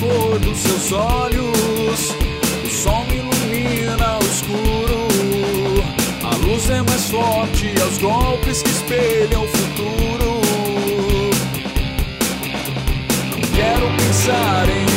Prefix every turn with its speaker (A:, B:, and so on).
A: cor dos seus olhos. O sol ilumina o escuro. A luz é mais forte aos golpes que espelham o futuro. Não quero pensar em